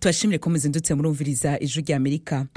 Twashimire ko muzindutse murumviriza ijwi rya Amerika.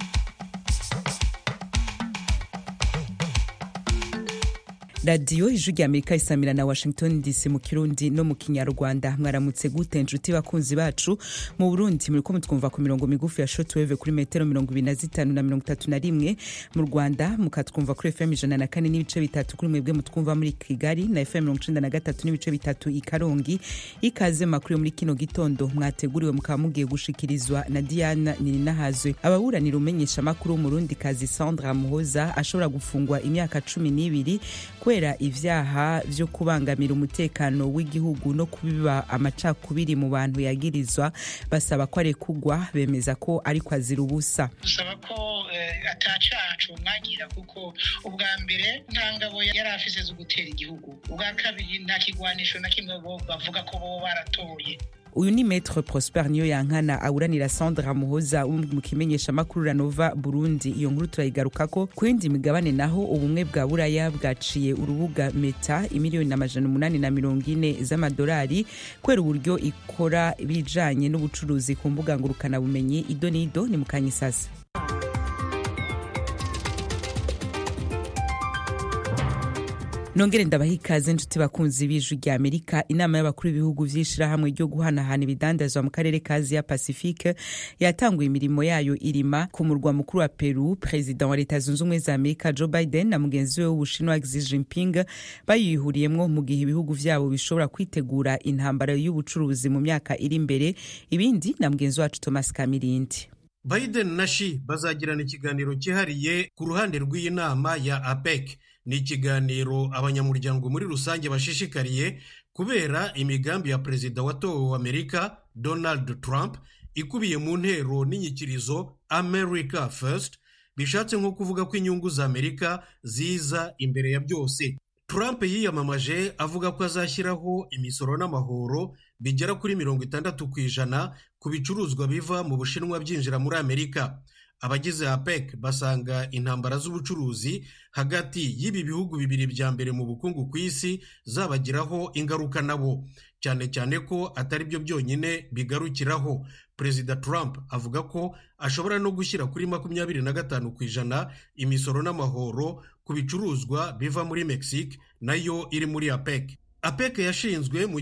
Radio ijwi rya Amerika isamira na Washington DC mu Kirundi no mu Kinyarwanda. Mwaramutse gute njuti bakunzi bacu. Mu Burundi muriko mutwumva ku mirongo migufi ya shortwave kuri metero 25 na 31. Mu Rwanda mukatwumva kuri FM 104 n'ibice bitatu kuri mwebwe mutwumva muri Kigali na FM 93 n'ibice bitatu i Karongi. Ikaze makuru muri kino gitondo mwateguriwe mukamugiye gushikirizwa na Diana Nininahazwe. Ababuranira umenyesha makuru mu Burundi kazi Sandra Muhoza ashobora gufungwa imyaka 12 kwera ivyaha vyo kubangamira umutekano w'igihugu no kubiba amacakubiri mu bantu yagirizwa. Basaba ko arekugwa, bemeza ko ariko azira ubusa. Dusaba ko atacacu mwagira kuko ubwa mbere nta ngabo yari afise zo gutera igihugu, ubwa kabiri nta kigwanisho na kimwe bavuga ko bo baratoye. Uyu ni Maître Prosper Niyoyankana aburanira Sandra Muhoza mu kimenyesha makuru Ranova Burundi. Iyo nkuru turayigarukako ku yindi migabane, naho ubumwe bwa Buraya bwaciye urubuga Meta imiliyoni 840 z'amadolari kwera uburyo ikora bijanye n'ubucuruzi ku mbuga ngurukana bumenyi. Idonido ni mukanyisasa. Nongere ndabaha ikaze njuti bakunzi b'ijwi rya Amerika. Inama y'abakuru b'ibihugu vy'ishirahamwe ryo guhanahana ibidandazwa mu karere ka Asia Pacifique yatanguye imirimo yayo irima ku murwa mukuru wa Peru. President wa Leta Zunze Ubumwe za Amerika Joe Biden na mugenzi we w'Ubushinwa Xi Jinping bayihuriyemwo mu gihe ibihugu vyabo bishobora kwitegura intambara y'ubucuruzi mu myaka iri imbere. Ibindi na mugenzi wacu Thomas Kamirindi. Biden na Xi bazagirana ikiganiro cyihariye ku ruhande rw'iyi nama ya APEC. Ni ikiganiro abanyamuryango muri rusange bashishikariye kubera imigambi ya perezida watowe wa Amerika Donald Trump ikubiye mu ntero n'inyikirizo America First, bishatse nko kuvuga ko inyungu za Amerika ziza imbere ya byose. Trump yiyamamaje avuga ko azashyiraho imisoro n'amahoro bigera kuri 60% ku bicuruzwa biva mu Bushinwa byinjira muri Amerika. Abagize APEC basanga intambara z'ubucuruzi hagati y'ibi bihugu bibiri bya mbere mu bukungu ku isi zabagiraho ingaruka nabo, cyane cyane ko atari byo byonyine bigarukiraho. Perezida Trump avuga ko ashobora no gushyira kuri 25% imisoro n'amahoro ku bicuruzwa biva muri Mexique nayo iri muri APEC. APEC yashinzwe mu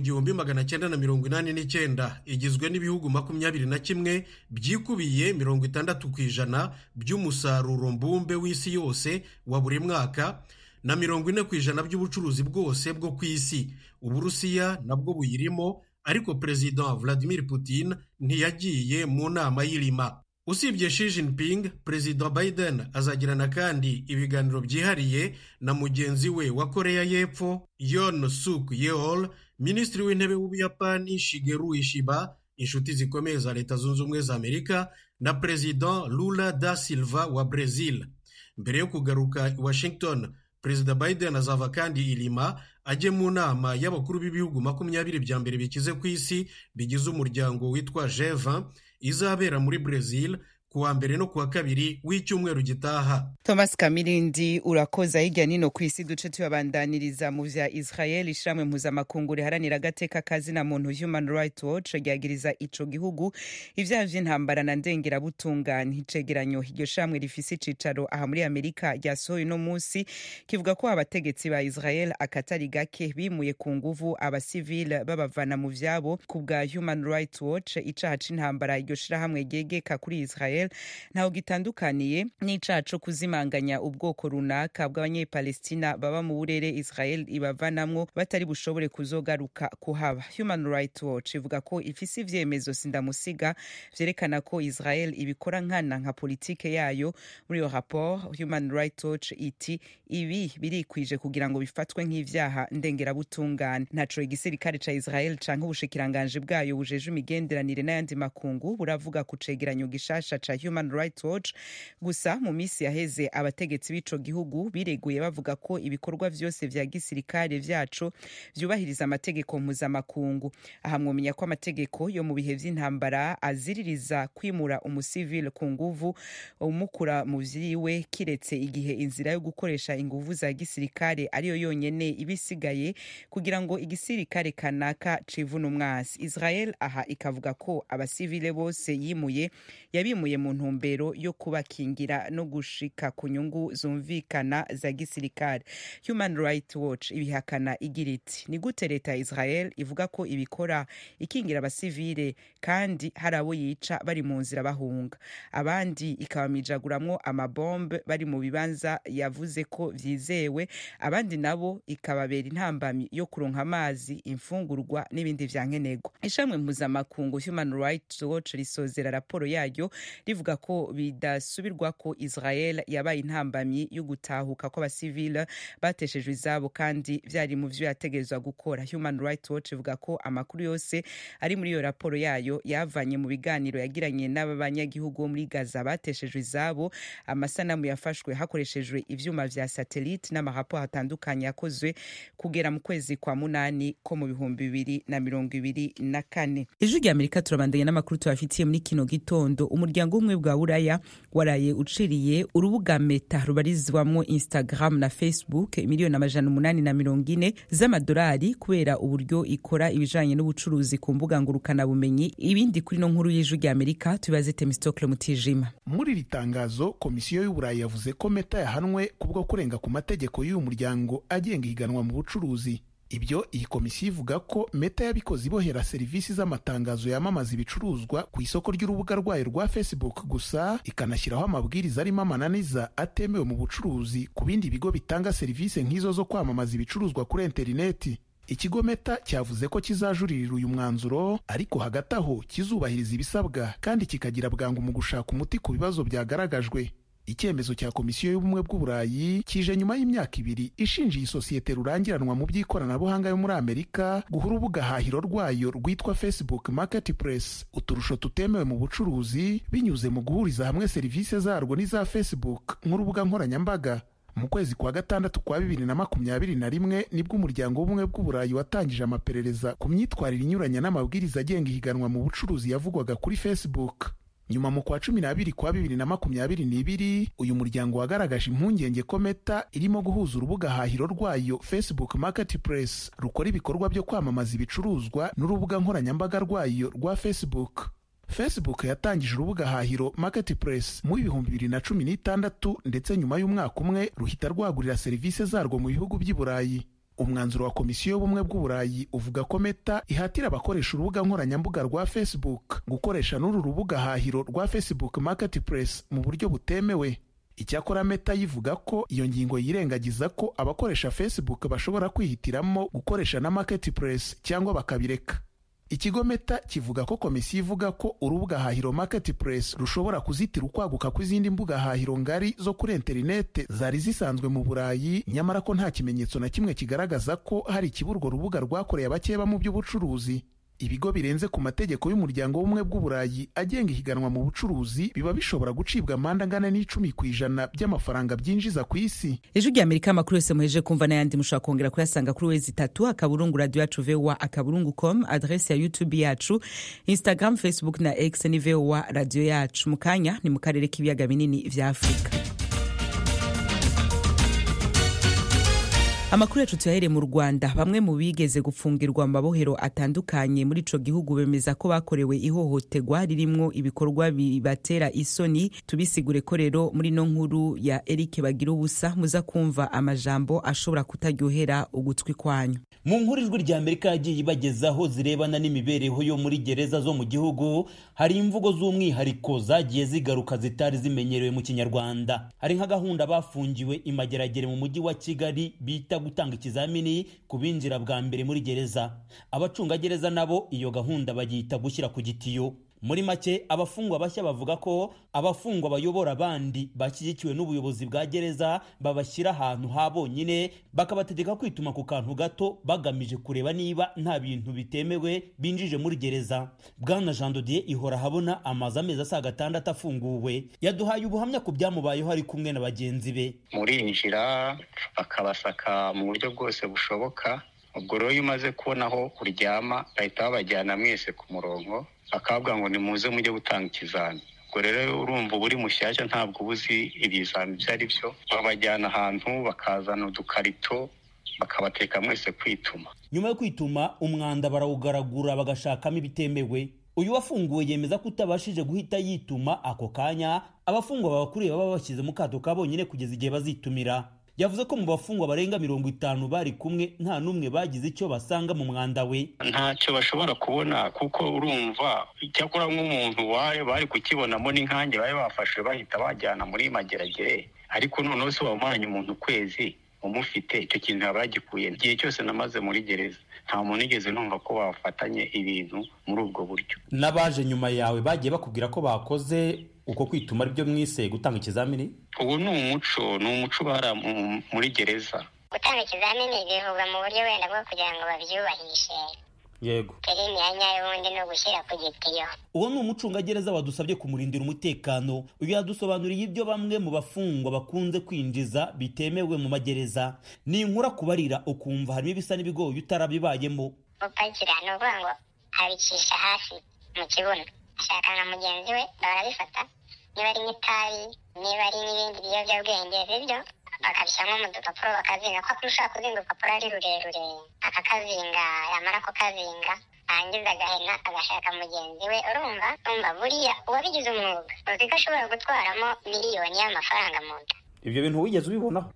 1989, igizwe n'ibihugu 21 byikubiye 60% by'umusaruro mbumbe w'isi yose wa buri mwaka na 40% by'ubucuruzi bwose bwo ku isi. Uburusiya nabwo buyirimo, ariko President Vladimir Putin ntiyagiye mu nama y'irima. Usibye Xi Jinping, President Biden azagirana kandi ibiganiro byihariye na mugenzi we wa Korea y'Epfo Yoon Suk Yeol, Minisitiri w'Intebe w'Ubuyapani Shigeru Ishiba, inshuti zikomeye za Leta Zunze Ubumwe za Amerika, na President Lula da Silva wa Brazil. Mbere yo kugaruka i Washington, President Biden azava kandi Lima ajye mu nama y'abakuru b'ibihugu 20 bya mbere bikize ku isi bigize umuryango witwa G20 izabera muri Brazil kuwa mbere no kuwa kabiri w'icyumweru gitaha. Thomas Kamirindi urakoza. Hirya nino ku isi duce tuyabandaniriza mu vya Israel. Ishamwe mpuzamakungu riharanira agateka kazi na muntu Human Rights Watch ryagiriza ico gihugu ivyaha vy'intambara na ndengera butungane. Icegeranyo iryo shamwe rifise icicaro aha muri Amerika ryasohoye no munsi kivuga ko abategetsi ba Israel akatari gake bimuye ku nguvu abasivile babavana mu vyabo. Ku bwa Human Rights Watch, icaha c'intambara iryo shirahamwe ryegeka kuri Israel ntaho gitandukaniye n'icaha co kuzimanganya ubwoko runaka bw'abanyepalestina baba mu burere Israel ibavanamwo batari bushobore kuzogaruka kuhaba. Human Rights Watch ivuga ko ifise ivyemezo sindamusiga vyerekana ko Israel ibikora nkana nka politike yayo. Muri iyo rapport Human Rights Watch iti ibi birikwije kugira ngo bifatwe nk'ivyaha ndengera butungane. Ntaco igisirikare ca Israel canke ubushikiranganje bwayo bujeje imigenderanire n'ayandi makungu buravuga ku cegeranyo gishasha ca Human Rights Watch. Gusa mu misi yaheze abategetsi b'ico gihugu bireguye bavuga ko ibikorwa vyose vya gisirikare vyaco vyubahiriza amategeko mpuzamakungu. Aha mwomenya ko amategeko yo mu bihe vy'intambara aziririza kwimura umusivile ku nguvu umukura mu vyiwe kiretse igihe inzira yo gukoresha inguvu za gisirikare ariyo yonyene ibisigaye kugira ngo igisirikare kanaka civuna umwasi. Israel aha ikavuga ko abasivile bose yabimuye mu ntumbero yo kubakingira no gushika ku nyungu zumvikana za gisirikare. Human Rights Watch ibihakana igira iti ni gute leta ya Israel ivuga ko ibikora ikingira abasivile kandi hari abo yica bari mu nzira bahunga, abandi ikabamijaguramwo amabombe bari mu bibanza yavuze ko vyizewe, abandi nabo ikababera intambamyi yo kuronka amazi, imfungurwa n'ibindi vyankenerwa. Ishamwe mpuzamakungu Human Rights Watch risozera raporo yayo rivuga ko bidasubirwa ko Israel yabaye intambamyi yo gutahuka ko abasivile bateshejwe izabo kandi vyari mu vyo yategerezwa gukora. Human Rights Watch ivuga ko amakuru yose ari muri iyo raporo yayo yavanye mu biganiro yagiranye n'abanyagihugu bo muri Gaza bateshejwe izabo, amasanamu yafashwe hakoreshejwe ivyuma vya satellite n'amarapo atandukanye yakozwe kugera mu kwezi kwa munani ko mu 2024. Ijwi rya Amerika turabandanya n'amakuru tubafitiye muri kino gitondo. Umuryango umwe bwa Buraya waraye uciriye urubuga Meta rubarizwamwo Instagram na Facebook miliyoni 840 z'amadolari kubera uburyo ikora ibijanye n'ubucuruzi ku mbuga ngurukana bumenyi. Ibindi kuri no nkuru y'Ijwi rya Amerika tubaze Temistokle Mutijima. Muri ritangazo komisiyo y'Uburayi yavuze ko Meta yahanwe kubwo kurenga ku mategeko y'uyu muryango agenga ihiganwa mu bucuruzi. Ibyo iyi komisiyo ivuga ko Meta yabikoze ibohera serivisi z'amatangazo yamamaza ibicuruzwa ku isoko ry'urubuga rwayo rwa Facebook gusa, ikanashyiraho amabwiriza arimo amananiza atemewe mu bucuruzi ku bindi bigo bitanga serivisi nk'izo zo kwamamaza ibicuruzwa kuri interineti. Ikigo Meta cyavuze ko kizajuririra uyu mwanzuro, ariko hagati aho kizubahiriza ibisabwa kandi kikagira bwangu mu gushaka umuti ku bibazo byagaragajwe. Icyemezo cya komisiyo y'ubumwe bw'Uburayi kije nyuma y'imyaka 2 ishinjiye isosiyete rurangiranwa mu by'ikoranabuhanga yo muri Amerika guha urubuga hahiro rwayo rwitwa Facebook Marketplace uturusho tutemewe mu bucuruzi binyuze mu guhuriza hamwe serivisi zarwo n'iza Facebook nk'urubuga nkoranyambaga. Mu kwezi kwa gatandatu kwa 2021 nibwo umuryango w'ubumwe bw'Uburayi watangije amaperereza ku myitwarire inyuranye n'amabwiriza agenga ihiganwa mu bucuruzi yavugwaga kuri Facebook. Nyuma mu kwa 12 kwa 2022 uyu muryango wagaragaje impungenge ko Meta irimo guhuza urubuga hahiro rwayo Facebook Marketplace rukora ibikorwa byo kwamamaza ibicuruzwa n'urubuga nkoranyambaga rwayo rwa Facebook. Facebook yatangije urubuga hahiro Marketplace mu 2016 ndetse nyuma y'umwaka umwe ruhita rwagurira serivisi zarwo mu bihugu by'i Burayi. Umwanzuro wa komisiyo y'ubumwe bw'Uburayi uvuga ko Meta ihatira abakoresha urubuga nkoranyambuga rwa Facebook gukoresha n'uru rubuga hahiro rwa Facebook Marketplace mu buryo butemewe. Icyakora Meta yivuga ko iyo ngingo yirengagiza ko abakoresha Facebook bashobora kwihitiramo gukoresha na Marketplace cyangwa bakabireka. Ikigo Meta kivuga ko komisiyo ivuga ko urubuga hahiro Marketplace rushobora kuzitira ukwaguka kw'izindi mbuga hahiro ngari zo kuri interinete zari zisanzwe mu Burayi, nyamara ko nta kimenyetso na kimwe kigaragaza ko hari ikiburwo rubuga rwakoreye abakeba mu by'ubucuruzi. Ibigo birenze ku mategeko y'umuryango w'ubumwe bw'Uburayi agenga ihiganwa mu bucuruzi biba bishobora gucibwa amande angana n'10% by'amafaranga byinjiza ku isi. Ijwi rya Amerika amakuru yose muheje kumva n'ayandi mushobora kongera kuyasanga kuri wezi 3 akaburungu radio yacu VOA@com, adresse ya YouTube yacu, Instagram, Facebook na X ni VOA radio yacu. Mukanya ni mu karere k'ibiyaga binini vya Afrika. Amakuru yacu tuyahere mu Rwanda. Bamwe mu bigeze gufungirwa mu mabohero atandukanye muri ico gihugu bemeza ko bakorewe ihohoterwa ririmwo ibikorwa bibatera isoni. Tubisigure ko rero muri no nkuru ya Eric Bagirubusa muza kumva amajambo ashobora kutaryohera ugutwi kwanyu. Mu nkuru ijwi rya Amerika yagiye ibagezaho zirebana n'imibereho yo muri gereza zo mu gihugu, hari imvugo z'umwihariko zagiye zigaruka zitari zimenyerewe mu Kinyarwanda. Hari nka gahunda bafungiwe imageragere mu mujyi wa Kigali bita gutanga ikizamini kubinjira bwa mbere muri gereza. Abacunga gereza nabo iyo gahunda bagihita gushyira ku gitiyo. Muri make abafungwa bashya bavuga ko abafungwa bayobora abandi bashyigikiwe n'ubuyobozi bwa gereza babashyira ahantu ha bonyine bakabategeka kwituma ku kantu gato bagamije kureba niba nta bintu bitemewe binjije muri gereza. Bwana Jean Dodier ihora habona amaze amezi asaga 6 afunguwe yaduhaye ubuhamya ku byamubayeho ari kumwe na bagenzi be. Murinjira bakabasaka mu buryo bwose bushoboka, ubwo rero iyo umaze kubona aho uryama bahita babajyana mwese ku murongo bakavuga ngo nimuze mujye gutanga ikizami. Ubwo rero urumva uri mushyashya ntabwo ubuzi ibizami ibyo ari byo, babajyana ahantu bakazana udukarito bakabateka mwese kwituma. Nyuma yo kwituma umwanda barawugaragura bagashakamo ibitemewe. Uyu wafunguwe yemeza ko utabashije guhita yituma ako kanya abafungwa babakuriye baba bashyize mu kato kabonyine kugeza igihe bazitumira. Yavuze ko mu bafungwa barenga 50 bari kumwe nta numwe bagize icyo basanga mu mwanda we. Ntacyo bashobora kubona kuko urumva icyakora nk'umuntu bari kukibonamo n'inkange bari bafashe bahita bajyana muri mageragere, ariko noneho se wamanye umuntu kwezi umufite icyo kintu abagikuye. Igihe cyose namaze muri gereza nta muntu igeze numva ko bafatanye ibintu muri ubwo buryo. Nabaje nyuma yawe bagiye bakubwira ko bakoze uko kwituma ari byo mwise gutanga ikizamini? Ubu ni umuco bara muri gereza. Gutanga ikizamini bivugwa mu buryo wenda bwo kugira ngo babyubahishe. Yego. Imyanya y'ubundi no gushyira ku gitiyo. Uwo ni umucungagereza wadusabye kumurindira umutekano. Uyu yadusobanuriye ibyo bamwe mu bafungwa bakunze kwinjiza bitemewe mu magereza. Ni inkura kubarira ukumva harimo ibisa n'ibigoye utarabibayemo. Upakira no kuvuga ngo abicisha hasi mu kibuno. Ashaka na mugenzi we barabifata. Niba ari n'itabi, niba ari n'ibindi biyobyabwenge bibyo bakabishyiramo mu dupapuro bakazinga, ko ushaka kuzinga urupapuro ari rurerure akakazinga, yamara kukazinga arangiza agahena agashaka mugenzi we. Urumva buriya uwabigize umwuga uzi ko ashobora gutwaramo miliyoni y'amafaranga mu nda. Ibyo bintu wigeze ubibonaho?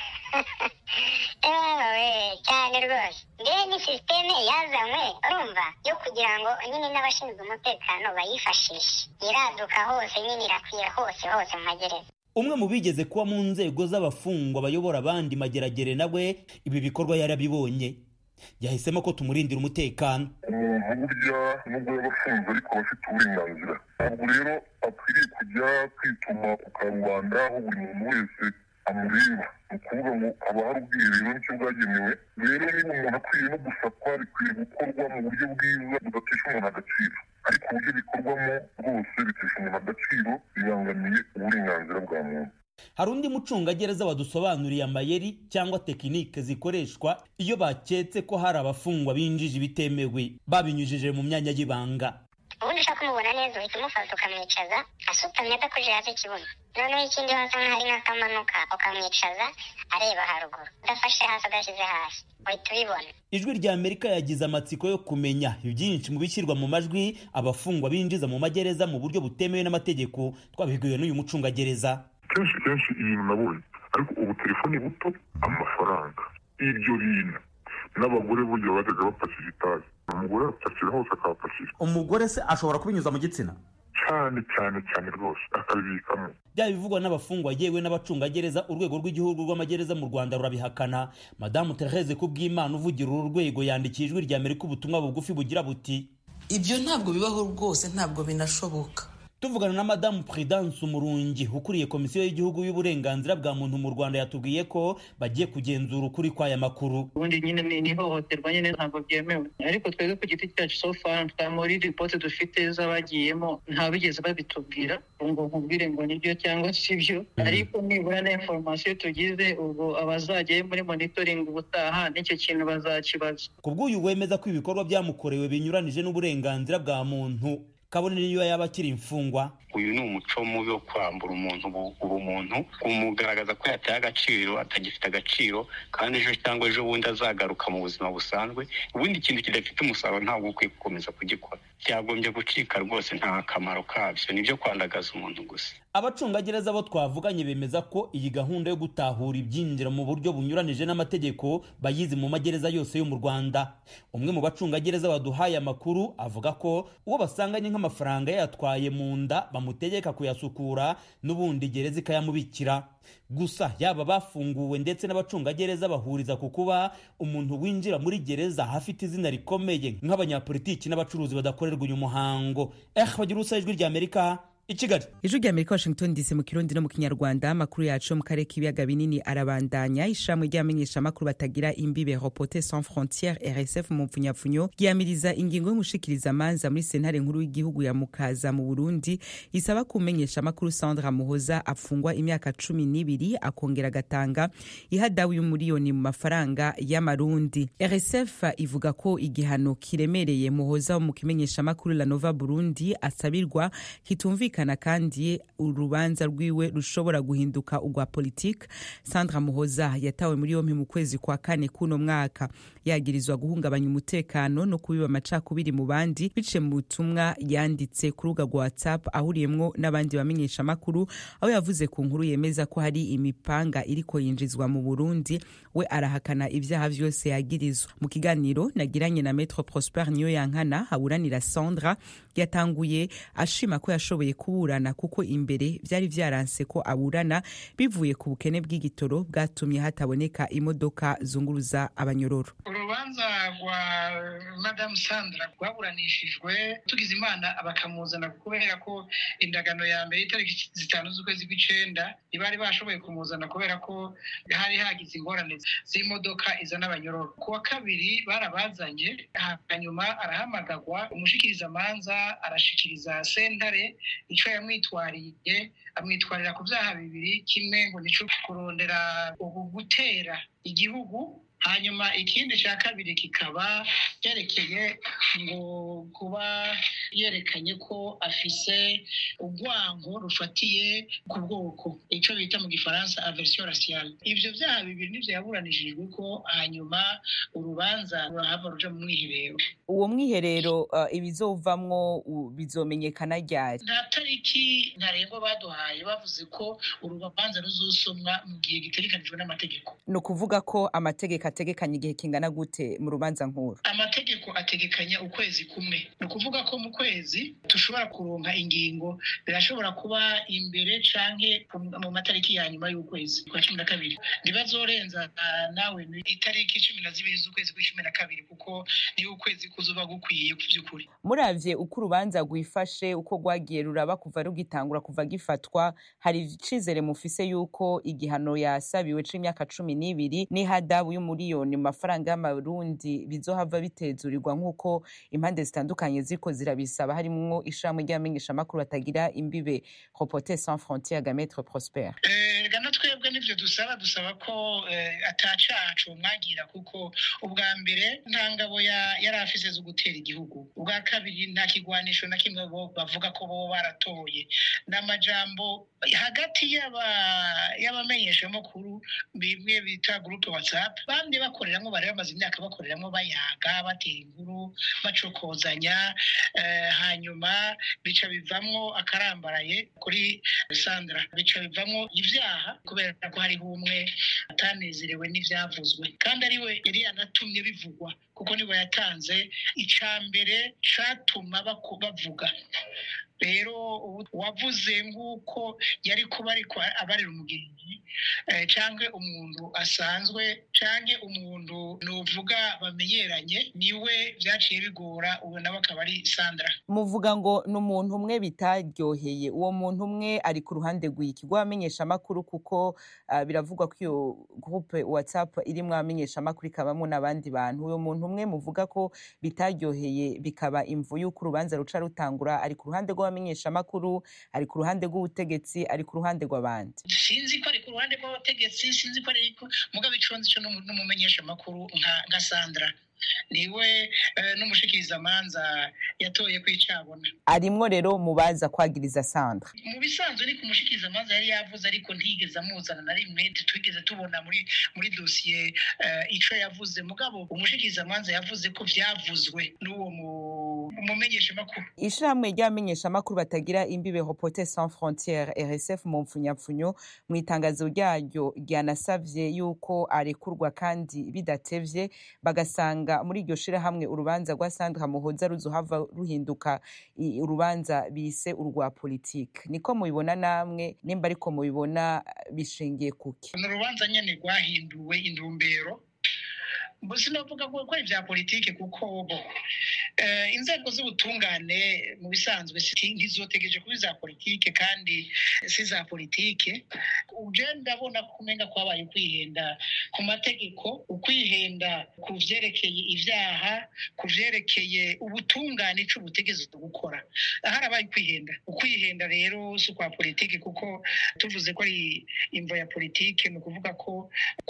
Cyane rwose. Mbere ni sisiteme yazanywe urumva yo kugira ngo nyine n'abashinzwe umutekano bayifashishe, iraduka hose nyine irakwira hose mu magereza. Umwe mu bigeze kuba mu nzego z'abafungwa bayobora abandi mageragere nawe ibi bikorwa yarabibonye. Yahisemo ko tumurindira umutekano. Burya nubwo yabafunze ariko bafite uburenganzira, ntabwo rero akwiriye kujya kwituma ku karubanda aho buri muntu wese amureba. Ni ukuvuga ngo haba hari ubwiherero nicyo bwagenewe. Rero niba umuntu akwiye no gusakwa bikwiye gukorwa mu buryo bwiza budatesha umuntu agaciro, ariko uburyo bikorwamo rwose bitesha umuntu agaciro, bibangamiye uburenganzira bwa muntu. Hari undi mucungagereza wadusobanuriye amayeri cyangwa tekinike zikoreshwa iyo baketse ko hari abafungwa binjije ibitemewe babinyujije mu myanya y'ibanga. Ubundi ushaka kumubona neza uhita umufata ukamwicaza asutamye adakojeje hasi ikibuno, noneho ikindi wasa nk'ahari nk'akamanuka ukamwicaza areba haruguru, udafashe hasi adashyize hasi uhita ubibona. Ijwi rya Amerika yagize amatsiko yo kumenya ibyinshi mu bishyirwa mu majwi abafungwa binjiza mu magereza mu buryo butemewe n'amategeko. Twabibwiwe n'uyu mucungagereza. Kenshi ibintu nabonye, ariko ubu telefoni buto, amafaranga, ibyo bintu n'abagore burya bajyaga bapakira itabi, umugore apakira hose akahapakira. Umugore se ashobora kubinyuza mu gitsina? Cyane rwose akabibikamo. Byaba bivugwa n'abafungwa yewe n'abacungagereza, urwego rw'igihugu rw'amagereza mu Rwanda rurabihakana. Madamu Therese Kubwimana uvugira uru rwego yandikiye Ijwi rya Amerika ubutumwa bugufi bugira buti: ibyo ntabwo bibaho rwose, ntabwo binashoboka. Tuvugana na Madamu Prudence Umurungi ukuriye Komisiyo y'Igihugu y'Uburenganzira bwa Muntu mu Rwanda yatubwiye ko bagiye kugenzura ukuri kw'aya makuru. Ubundi nyine ni ihohoterwa nyine ntabwo byemewe, ariko twebwe ku giti cyacu so far muri report dufite z'abagiyemo nta bigeze babitubwira ngo nkubwire ngo nibyo cyangwa sibyo, ariko nibura na information tugize ubwo abazajyayo muri monitoring ubutaha n'icyo kintu bazakibaza. Kubw'uyu wemeza ko ibikorwa byamukorewe binyuranije n'uburenganzira bwa muntu, kabone niyo yaba akiri imfungwa. Uyu ni umuco mubi wo kwambura umuntu ubumuntu, kumugaragaza ko yataye agaciro, atagifite agaciro, kandi ejo cyangwa ejo bundi azagaruka mu buzima busanzwe. Ubundi ikintu kidafite umusaruro ntabwo ukwiye gukomeza kugikora, cyagombye gucika rwose, nta kamaro kabyo, nibyo kwandagaza umuntu gusa. Abacungagereza bo twavuganye bemeza ko iyi gahunda yo gutahura ibyinjira mu buryo bunyuranije n'amategeko bayizi mu magereza yose yo mu Rwanda. Umwe mu bacungagereza baduhaye amakuru avuga ko uwo basanganye nk'amafaranga yatwaye mu nda amutegeka kuyasukura n'ubundi gereza ikayamubikira. Gusa yaba bafunguwe ndetse n'abacungagereza bahuriza ku kuba umuntu winjira muri gereza hafite izina rikomeye nk'abanyapolitiki n'abacuruzi badakorerwa uyu muhango. Bagira ubusa, Ijwi ry'Amerika, i Kigali. Ijwi ry'Amerika, Washington DC, mu Kirundi no mu Kinyarwanda. Amakuru yacu mu karere k'ibiyaga binini arabandanya. Ishamwe ry'abamenyesha amakuru batagira imbibe Reporters sans frontières RSF mu mpfunyapfunyo ryamiriza ingingo y'umushikiriza amanza muri sentare nkuru y'igihugu ya Mukaza mu Burundi isaba kumenyesha amakuru Sandra Muhoza afungwa imyaka 12 akongera gatanga ihadabu y'umuriyoni mu mafaranga y'amarundi. RSF ivuga ko igihano kiremereye Muhoza mu kimenyesha amakuru La Nova Burundi asabirwa kitumvika kandi urubanza rwiwe rushobora guhinduka ugwa politique. Sandra Muhoza yatawe muri yompi mu kwezi kwa kane kuno mwaka yagirizwa guhungabanya umutekano no kubiba amacakubiri mu bandi bice mu butumwa yanditse ku rubuga rwa WhatsApp ahuriyemwo n'abandi bamenyesha amakuru, aho yavuze ku nkuru yemeza ko hari imipanga iriko yinjizwa mu Burundi. We arahakana ibyaha vyose yagirizwa. Mu kiganiro nagiranye na Maître Prosper Niyoyankana haburanira Sandra, yatanguye ashima ko yashoboye kuburana kuko imbere byari byaranse ko aburana bivuye ku bukene bw'igitoro bwatumye hataboneka imodoka zunguruza abanyororo. Urubanza rwa Madame Sandra rwaburanishijwe tugize Imana bakamuzana kubera ko indagano ya mbere itariki 5 z'ukwezi kw'icenda ibari bashoboye kumuzana kubera ko hari hagize ingorane z'imodoka izana abanyororo. Kuwa kabiri barabazanye, hanyuma arahamagagwa umushikiriza amanza arashikiriza sentare ico yamwitwariye, amwitwarira ku byaha bibiri, kimwe ngo nico kurondera gutera igihugu, hanyuma ikindi cya kabiri kikaba cyerekeye ngo kuba yerekanye ko afise urwango rufatiye ku bwoko, icyo bita mu gifaransa aversion raciale. Ivyo byaha bibiri nivyo yaburanishijwe ko hanyuma urubanza rurahava ruja mu mwiherero. Uwo mwiherero ibizovamwo bizomenyekana ryari? Nta tariki ntarengwa baduhaye, bavuze ko urubanza ruzosomwa mu gihe gitegekanijwe n'amategeko. No kuvuga ko amategeko ategekanya igihe kingana gute mu rubanza nkuru? Amategeko ategekanya ukwezi kumwe. No kuvuga ko mu kwezi tushobora kuronka ingingo, birashobora kuba imbere canke mu matariki ya nyuma y'ukwezi kwa 12. Ndibazorenza nawe itariki 12 z'ukwezi kwa 12 kuko ni ukwezi kuzoba gukwiye by'ukuri. Muravye uko urubanza gwifashe, uko gwagiye ruraba kuva rugitangura kuva gifatwa, hari icizere mufise yuko igihano yasabiwe c'imyaka 12 n'ihadabu y'umuriyoni mu mafaranga y'amarundi bizohava bitezurirwa nk'uko impande zitandukanye ziko zirabisaba, harimwo ishamwe ry'abamenyesha amakuru batagira imbibe Reporters sans frontières ga Maître Prosper? Gana twebwe nivyo dusaba ko atacacu mwagira, kuko ubwa mbere nta ngabo yari afise zo gutera igihugu, ubwa kabiri nta kigwanisho na kimwe bavuga ko bo baratoye, n'amajambo hagati y'abamenyesha amakuru bimwe bita groupe WhatsApp bandi bakoreramwo, bari bamaze imyaka bakoreramwo, bayaga batera inkuru bacokozanya, hanyuma bica bivamwo akarambaraye kuri Sandra, bica bivamwo ivyaha kubera ko hariho umwe atanezerewe n'ivyavuzwe, kandi ariwe yari yanatumye bivugwa kuko niwe yatanze icambere catuma bavuga. Rero wavuze nk'uko yari kuba ariko abarira umugenzi canke umuntu asanzwe canke umuntu novuga bamenyeranye, niwe vyaciye bigora. Ubu nawe akaba ari Sandra. Muvuga ngo n'umuntu umwe bitaryoheye, uwo muntu umwe ari ku ruhande rw'iki rw'abamenyesha amakuru, kuko biravugwa ko iyo groupe WhatsApp irimwo abamenyesha amakuru ikabamwo n'abandi bantu. Uwo muntu umwe muvuga ko bitaryoheye bikaba imvu y'uko urubanza ruca rutangura, ari ku ruhande rw'abamenyesha amakuru, ari ku ruhande rw'ubutegetsi, ari ku ruhande rw'abandi? Sinzi ko ari ku ruhande rw'ubutegetsi, sinzi ko ari mugabo iconze cyo n'umumenyesha amakuru nka Sandra niwe n'umushikiriza amanza yatoye kwicabona. Arimwo rero mubaza kwagiriza Sandra. Mu bisanzwe ni kumushikiriza amanza yari yavuze, ariko ntigeze amuzana na rimwe, twigeze tubona muri dossier ico yavuze. Mugabo umushikiriza amanza yavuze ko vyavuzwe n'uwo umumenyeshamakuru. Ishirahamwe ry'abamenyeshamakuru batagira imbibe Reporters sans frontières RSF mu mpfunyapfunyo mu itangazo ryaryo ryanasavye yuko arekurwa kandi bidatevye, bagasanga muri iryo shirahamwe urubanza rwa Sandra Muhoza ruzohava ruhinduka urubanza bise urwa politike. Niko mubibona namwe? Nimba ariko mubibona bishingiye kuki? Urubanza nyene rwahinduwe intumbero, sinavuga ko ari vya politike kuko inzego z'ubutungane mu bisanzwe ntizotegereje kuba za politike kandi si za politike. Uje ndabona kumenga kwabaye ukwihenda ku mategeko, ukwihenda ku vyerekeye ivyaha, ku vyerekeye ubutungane ico butegeze gukora. Harabaye ukwihenda rero si kwa politike, kuko tuvuze ko ari imvo ya politike ni ukuvuga ko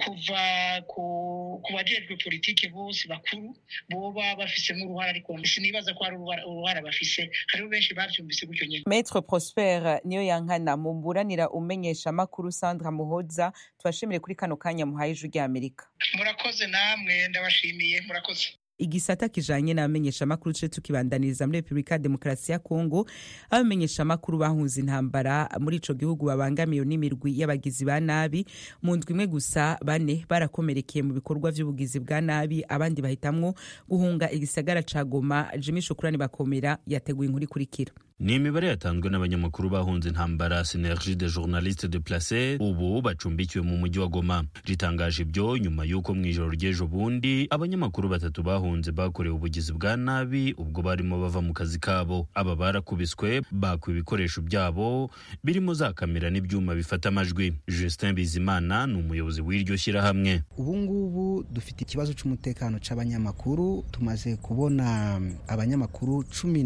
kuva ku bajejwe politike bose bakuru boba bafisemo uruhara, ariko sinibaza ko ari uruhara bafise. Hariho benshi bavyumvise gutyo nyene. Maître Prosper Niyoyankana mumburanira umenyesha makuru Sandra Muhoza, twashimire kuri kano kanya muhaye ijwi ry'Amerika. Murakoze namwe, ndabashimiye. Murakoze. Igisata kijanye n'abamenyesha makuru cyo tukibandaniriza muri Republika Demokarasi ya Kongo, abamenyesha makuru bahunze intambara muri ico gihugu babangamiye n'imirwi y'abagizi ba nabi. Mu ndwi imwe gusa 4 barakomerekeye mu bikorwa by'ubugizi bwa nabi, abandi bahitamwo guhunga igisagara ca Goma. Jimmy Shukrani Bakomera yateguye inkuru ikurikira. Ni imibare yatanzwe n'abanyamakuru bahunze intambara Synergie des journalistes déplacés ubu bacumbikiwe mu mujyi wa Goma. Ritangaje ibyo nyuma yuko mwijoro ry'ejo bundi abanyamakuru 3 bahunze bakorewe ubugizi bwa nabi ubwo barimo bava mu kazi kabo. Aba barakubiswe, bakwiye ibikoresho byabo birimo za kamera n'ibyuma bifata amajwi. Justin Bizimana ni umuyobozi w'iryo shyirahamwe. Ubu ngubu dufite ikibazo cy'umutekano c'abanyamakuru. Tumaze kubona abanyamakuru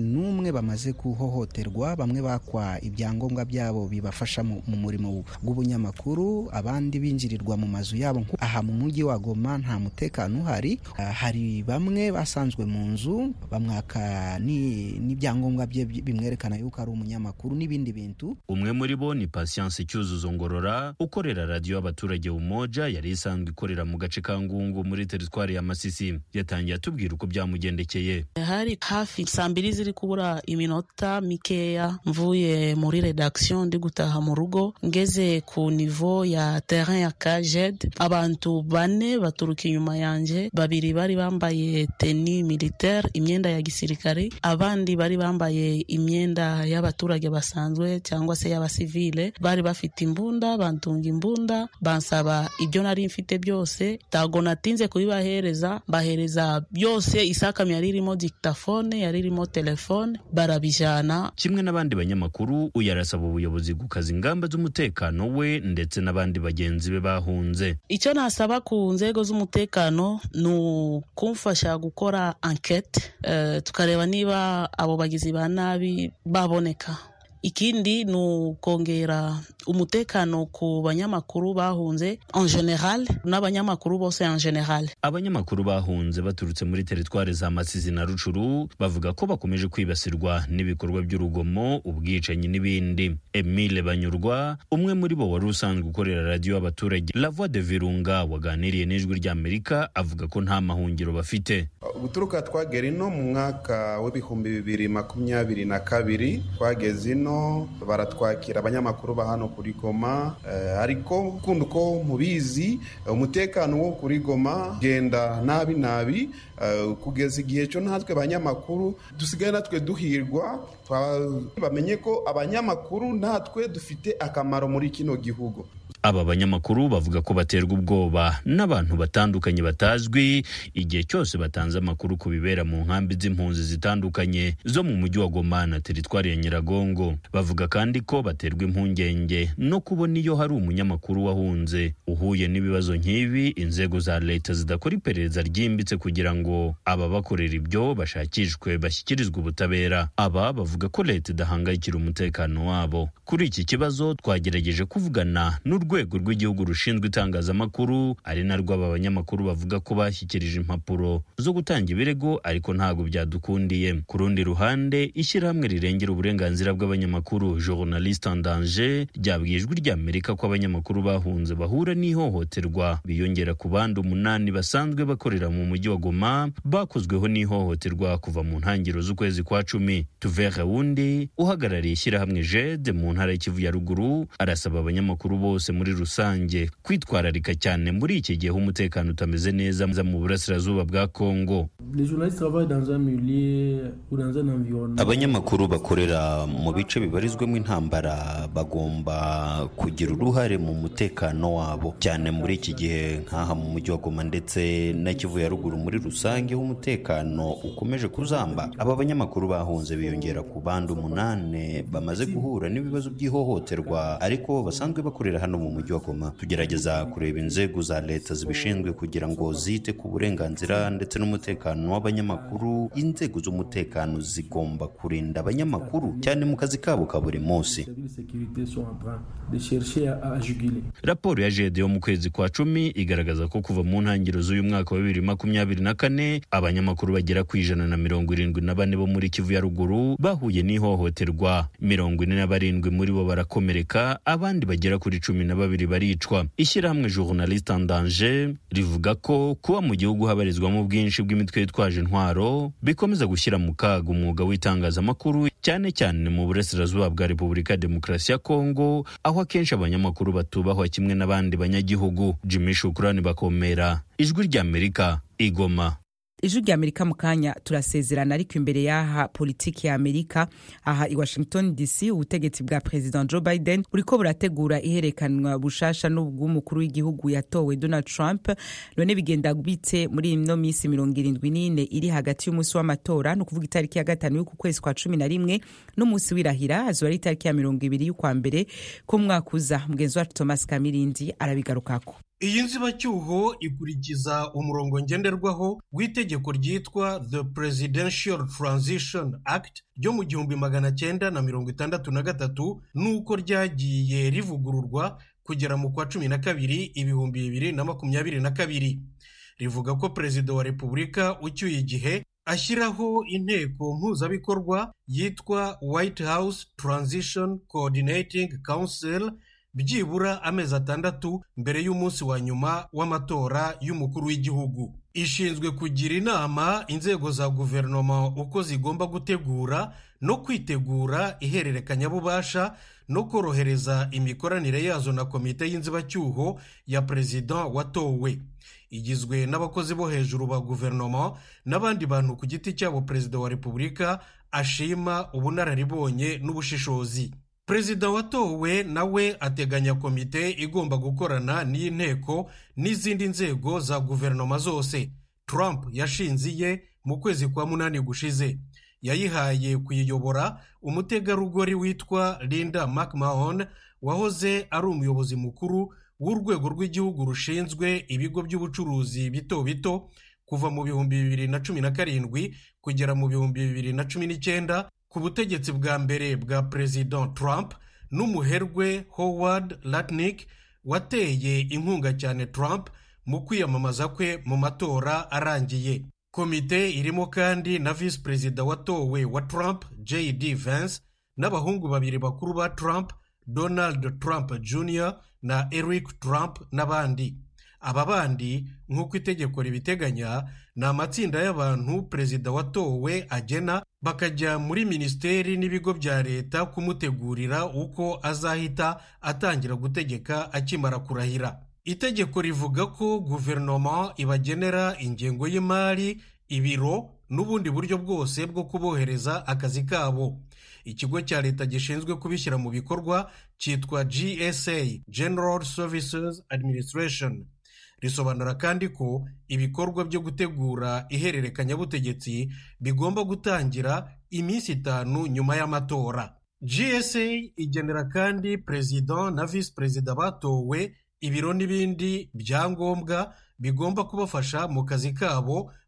11 bamaze kuhoho hoterwa, bamwe bakwa ibyangombwa byabo bibafasha mu murimo w'ubunyamakuru, abandi binjirirwa mu mazu yabo. Aha mu mujyi wa Goma nta mutekano uhari. Hari bamwe basanzwe mu nzu bamwaka n'ibyangombwa bye bimwerekana yuko ari umunyamakuru n'ibindi bintu. Umwe muri bo ni Patience Cyuzuzo Ngorora ukorera radio y'abaturage Umoja, yari isanzwe ikorera mu gace ka Ngungu muri teritwari ya Masisi. Yatangiye atubwira uko byamugendekeye. Hari hafi 2 ziri kubura iminota mikeya mvuye muri redaction ndi gutaha mu rugo, ngeze ku niveau ya terrain ya Kajed. Abantu 4 baturuka inyuma yanje, 2 bari bambaye tenue militaire, imyenda ya gisirikare, abandi bari bambaye imyenda y'abaturage basanzwe cyangwa se y'abasivile. Bari bafite imbunda, bantunga imbunda, bansaba ibyo nari mfite byose. Tago natinze kubibahereza, bahereza byose. Isakam yari irimo dictaphone, yari irimo telefone, barabijana. Kimwe n'abandi banyamakuru uyarasaba ubuyobozi gukaza ingamba z'umutekano we ndetse n'abandi bagenzi be bahunze. Icyo nasaba ku nzego z'umutekano ni kumfasha gukora enquête, tukareba niba abo bagizi ba nabi baboneka. Ikindi ni kongera umutekano ku banyamakuru bahunze en general n'abanyamakuru bose en general. Abanyamakuru bahunze baturutse muri teritwari za Masisi na Rucuru bavuga ko bakomeje kwibasirwa n'ibikorwa by'urugomo, ubwicanyi n'ibindi. Emile Banyurwa, umwe muri bo wari usanzwe ukorera radio y'abaturage La Voix de Virunga, waganiriye n'ijwi ry'Amerika, avuga ko nta mahungiro bafite. Guturuka twagera ino mu mwaka w'ibihumbi 2022 twageze ino baratwakira abanyamakuru ba hano kuri Goma, ariko kundi ko mubizi umutekano wo kuri Goma genda nabi kugeza igihe cyo natwe abanyamakuru dusigaye natwe duhirwa, bamenye ko abanyamakuru natwe dufite akamaro muri kino gihugu. Aba banyamakuru bavuga ko baterwa ubwoba n'abantu batandukanye batazwi igihe cyose batanze amakuru ku bibera mu nkambi z'impunzi zitandukanye zo mu mujyi wa Goma na teritwari ya Nyiragongo. Bavuga kandi ko baterwa impungenge no kubona iyo hari umunyamakuru wahunze uhuye n'ibibazo nk'ibi, inzego za leta zidakora iperereza ryimbitse kugira ngo aba bakorera ibyo bashakishwe bashyikirizwe ubutabera. Aba bavuga ko leta idahangayikira umutekano wabo. Kuri iki kibazo twagerageje kuvugana n'urwego urwego rw'igihugu rushinzwe itangazamakuru ari narwo aba banyamakuru bavuga ko bashyikirije impapuro zo gutanga ibirego ariko ntabwo byadukundiye. Ku rundi ruhande ishyirahamwe rirengera uburenganzira bw'abanyamakuru Journaliste en Danger ryabwiye Ijwi ry'Amerika ko abanyamakuru bahunze bahura n'ihohoterwa biyongera ku bandi 8 basanzwe bakorera mu mujyi wa Goma bakozweho n'ihohoterwa kuva mu ntangiriro z'ukwezi kwa 10. Tuvere wundi uhagarariye ishyirahamwe JED mu ntara y'Kivu ya ruguru arasaba abanyamakuru bose muri rusange kwitwararika cyane muri iki gihe umutekano utameze neza mu burasirazuba bwa Kongo. Abanyamakuru bakorera mu bice bibarizwemo intambara bagomba kugira uruhare mu mutekano wabo cyane muri iki gihe nk'aha mu mujyi wa Goma ndetse na Kivu ya ruguru muri rusange umutekano ukomeje kuzamba. Aba banyamakuru bahunze biyongera ku bandi 8 bamaze guhura n'ibibazo by'ihohoterwa ariko basanzwe bakorera hano mu mujyi wa Goma. Tugerageza kureba inzego za leta zibishinzwe kugira ngo zite ku burenganzira ndetse n'umutekano w'abanyamakuru. Inzego z'umutekano zigomba kurinda abanyamakuru cyane mu kazi kabo ka buri munsi. Raporo ya JED yo mu kwezi kwa 10 igaragaza ko kuva mu ntangiriro z'uyu mwaka wa 2024 abanyamakuru bagera ku 174 bo muri Kivu ya ruguru bahuye n'ihohoterwa. 47 muri bo barakomereka, abandi bagera kuri 12 baricwa. Ishyirahamwe Journaliste en Danger rivuga ko kuba mu gihugu habarizwamo ubwinshi bw'imitwe yitwaje intwaro bikomeza gushyira mu kaga umwuga w'itangazamakuru cyane cyane mu burasirazuba bwa Repubulika ya Demokarasi ya Kongo, aho akenshi abanyamakuru batubahwa kimwe n'abandi banyagihugu. Jimmy Shukrani Bakomera, Ijwi ry'Amerika, Igoma. Ijwi ry'Amerika mu kanya turasezerana, ariko imbere y'aha politiki ya Amerika aha i Washington DC ubutegetsi bwa President Joe Biden buriko burategura iherekanwa bushasha n'ubw'umukuru w'igihugu yatowe Donald Trump. None bigenda bite muri ino minsi 74 iri hagati y'umunsi w'amatora no kuvuga itariki ya 5 y'uku kwezi kwa 11 n'umunsi w'irahira azo ari itariki ya 20 y'ukwa mbere ko mwaka uza. Mugenzi wacu Thomas Kamirindi arabigarukako. Iyi nzibacyuho ikurikiza umurongo ngenderwaho w'itegeko ryitwa The Presidential Transition Act ryo mu 1963 nuko ryagiye rivugururwa kugera mu kwa 12 2022. Rivuga ko Perezida wa Repubulika ucyuye igihe ashyiraho inteko mpuzabikorwa yitwa White House Transition Coordinating Council byibura amezi 6 mbere y'umunsi wa nyuma w'amatora y'umukuru w'igihugu. Ishinzwe kugira inama inzego za guverinoma uko zigomba gutegura no kwitegura ihererekanyabubasha no korohereza imikoranire yazo na komite y'inzibacyuho ya Perezida watowe. Igizwe n'abakozi bo hejuru ba guverinoma n'abandi bantu ku giti cyabo Perezida wa Repubulika ashima ubunararibonye n'ubushishozi. Perezida watowe nawe ateganya komite igomba gukorana n'inteko n'izindi nzego za guverinoma zose. Trump yashinziye mu kwezi kwa 8 gushize. Yayihaye kuyiyobora umutegarugori witwa Linda McMahon wahoze ari umuyobozi mukuru w'urwego rw'igihugu rushinzwe ibigo by'ubucuruzi bito bito kuva mu 2017 kugera mu 2019 ku butegetsi bwa mbere bwa President Trump, n'umuherwe Howard Lutnick wateye inkunga cyane Trump mu kwiyamamaza kwe mu matora arangiye. Komite irimo kandi na Vice President watowe wa Trump J.D. Vance n'abahungu babiri bakuru ba Trump, Donald Trump Jr. na Eric Trump n'abandi. Aba bandi nk'uko itegeko ribiteganya ni amatsinda y'abantu Perezida watowe agena bakajya muri ministeri n'ibigo bya leta kumutegurira uko azahita atangira gutegeka akimara kurahira. Itegeko rivuga ko guverinoma ibagenera ingengo y'imari, ibiro n'ubundi buryo bwose bwo kubohereza akazi kabo. Ikigo cya leta gishinzwe kubishyira mu bikorwa cyitwa GSA, General Services Administration. Risobanura kandi ko ibikorwa byo gutegura ihererekanyabutegetsi bigomba gutangira iminsi 5 nyuma y'amatora. GSA igenera kandi Perezida na Vice Perezida batowe ibiro n'ibindi byangombwa bigomba kubafasha mu kazi kabo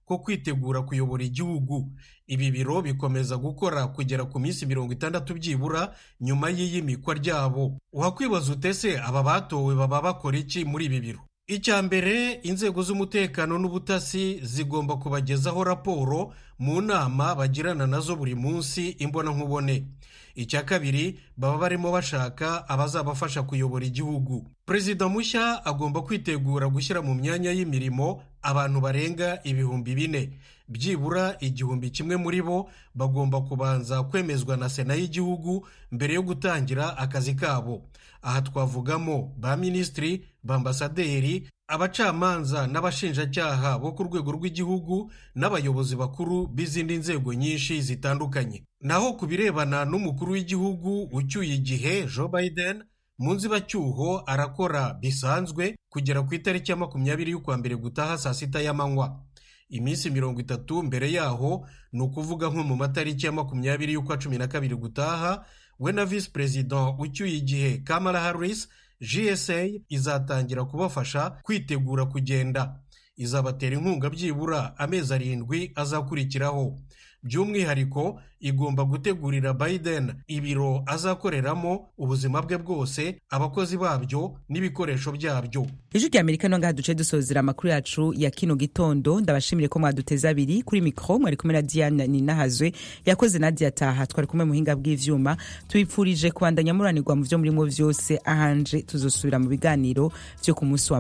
ko kwitegura kuyobora igihugu. Ibi biro bikomeza gukora kugera ku minsi 60 byibura nyuma y'iyimikwa ryabo. Wakwibaza utese aba batowe baba bakora iki muri ibi biro? Icya mbere, inzego z'umutekano n'ubutasi zigomba kubagezaho raporo mu nama bagirana nazo buri munsi imbonankubone. Icya kabiri, baba barimo bashaka abazabafasha kuyobora igihugu. Perezida mushya agomba kwitegura gushyira mu myanya y'imirimo abantu barenga 4,000. Byibura 1,000 muri bo bagomba kubanza kwemezwa na Sena y'igihugu mbere yo gutangira akazi kabo. Aha twavugamo ba minisitiri, ba ambasaderi, abacamanza n'abashinjacyaha bo ku rwego rw'igihugu n'abayobozi bakuru b'izindi nzego nyinshi zitandukanye. Naho ku birebana n'umukuru w'igihugu ucyuye igihe Joe Biden, mu nzibacyuho arakora bisanzwe kugera ku itariki ya 20 y'ukwa mbere gutaha saa 6 y'amanywa. Iminsi 30 mbere yaho, ni ukuvuga nko mu matariki ya 20 y'ukwa 12 gutaha, we na Vice President ucyuye igihe Kamala Harris, GSA izatangira kubafasha kwitegura kugenda. Izabatera inkunga byibura amezi 7 azakurikiraho. By'umwihariko igomba gutegurira Biden ibiro azakoreramo ubuzima bwe bwose, abakozi babyo n'ibikoresho byabyo. Ijwi ry'Amerika no ngaha duce dusozera amakuru yacu ya kino gitondo. Ndabashimire ko mwaduteza abiri kuri mikro, mwari kumwe na Diane Ninahazwe, yakoze Nadia Taha, twari kumwe muhinga bw'ivyuma. Tubipfurije kubandanya muranirwa mu byo murimo vyose. Ahanje tuzosubira mu biganiro byo ku munsi wa